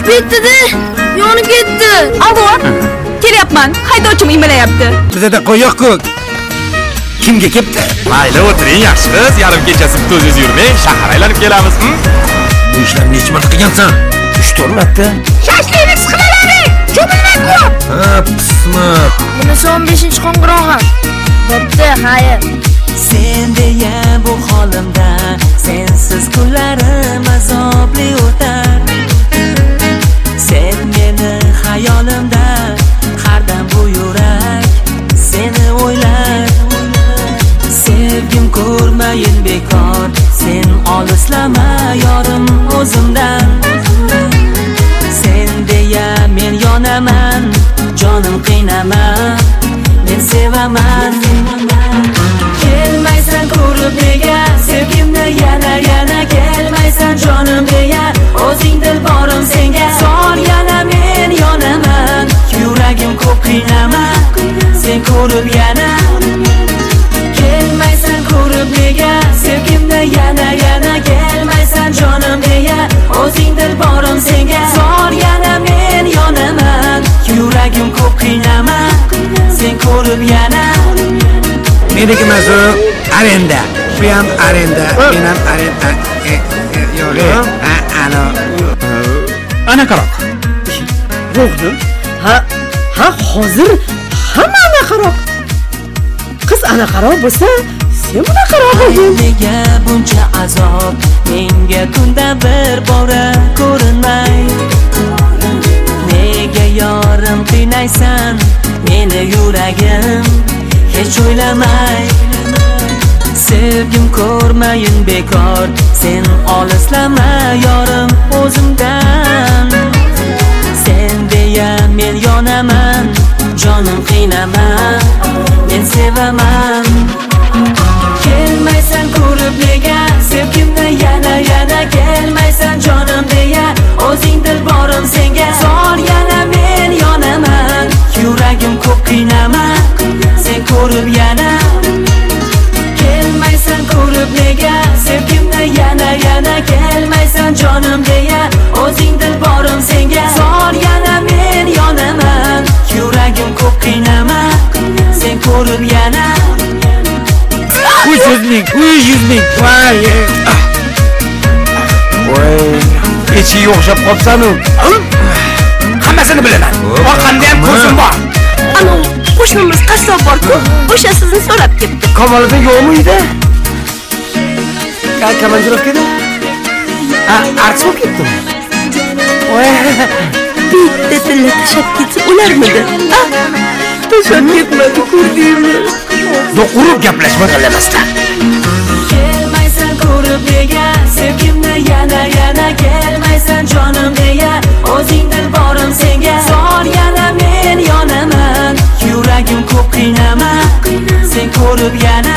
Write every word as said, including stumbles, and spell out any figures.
ketdi-da, yonib ketdi. Avor, kelyapman. Haydovchim iymalayapti. Bizda qo'yoq-ku. Kimga ketdi? Mayli, o'tiring, yaxshi qiz. Yarim kechasi o'ziz yurmang, shahar aylanib kelamiz. Bu ishlarni necha marta qilgansan? uch to'rt marta. Shashlikni siqiladi. Cho'milmay ko'p. Ha, pismiq. Buni son beshinchi qo'ng'irog'im. Bo'pti, xayr. Sen deya bu holimda, sensiz kunlarim azobli o'tar. Sen meni xayolimda, har dam bu yurak seni o'ylar. Sevgim ko'rmayin bekor, sen olislama yorim o'zimdan. Sen deya men yonaman, jonim qiynama, men sevaman. Kelmaysan ko'rib nega, sevgimni yana yana kelmaysan jonim deya, o'zing dilborim senga son yana men yonaman. Yuragim ko'p qiynama, sen ko'rib yana kelmaysan ko'rib nega, sevgimni yana yana kelmaysan jonim deya, o'zing dilborim senga son yana men yonaman. Yuragim ko'p qiynama, sen ko'rib yana. Meniki mazu arenda. Bu ham arenda, men ham arenda. Yo'q, ana. Ana qaroq. Bo'g'dim. Ha, ha hozir hamma ana qaroq. Qiz ana qaroq bo'lsa, sen buna qaroq bo'lding. Nega buncha azob, menga kunda bir bora ko'rinmay. Nega yorim qiynaysan, meni yuragim hech o'ylamay. Sevgim ko'rmayin bekor, sen olislama yorim o'zimdan. Sen deya men yonaman, jonim qiynama, men sevaman. Kelmaysan ko'rib nega, sevgimni yana yana kelmaysan jonim deya, o'zing dilborim senga son yana men yonaman. Yuragim ko'p qiynama, sen ko'rib yana kelmaysan ko'rib nega, sevgimni yana yana kelmaysan jonim deya, o'zing dilborim senga son yana men yonaman. Yuragim ko'p qiynama, sen ko'rib yana. uch yuz ming, uch yuz ming. Voy. Voy, ichi yo'qshab qopsan-u. Hammasini bilaman. Orqamda ham ko'zim bor. Ana, qo'shnimiz qassob bor-ku, o'sha sizni so'rab ketdi. Kamoliddin yo'qmi uyda? Ka komandirovkada? Ha, artist bo'lib ketdimi? Voy, bitta tilla tashab ketsa ularmidi? Ha? Tashab ketmadi, ko'rdingmi? Do'qurib gaplashma qalamasdan. Kelmaysan ko'rib nega, sevgimni yana yana kelmaysan jonim deya, o'zing dilborim senga son yana men yonaman. Yuragim ko'p qiynama, sen ko'rib yana